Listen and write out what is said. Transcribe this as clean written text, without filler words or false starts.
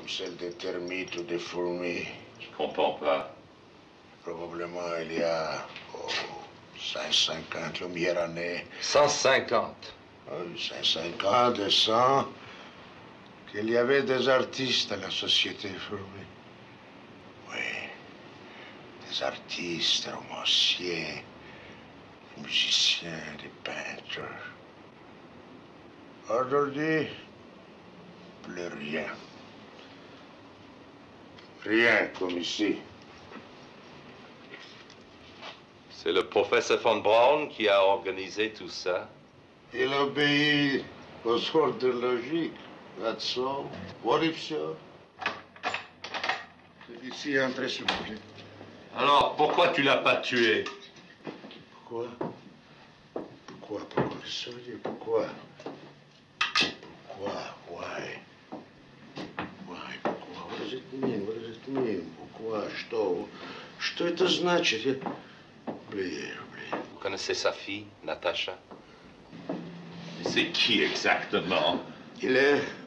Comme celle des termites ou des fourmis. Je comprends pas. Probablement il y a 150 lumières-années. 150. Oui, 150 et 100. Qu'il y avait des artistes à la société fourmi. Oui. Des artistes, des romanciers, des musiciens, des peintres. Aujourd'hui, plus rien. Rien comme ici. C'est le professeur von Braun qui a organisé tout ça. Il obéit aux ordres de logique. That's all. What if so? C'est ici, entrez, s'il vous plaît. Alors, pourquoi tu l'as pas tué? Pourquoi? Pourquoi? Ça veut dire pourquoi? Pourquoi? Why? Why? Pourquoi? What does it mean? What does it mean? Pourquoi? Что? Что это значит? Oubliez. Vous connaissez sa fille, Natacha? C'est qui exactement? Il est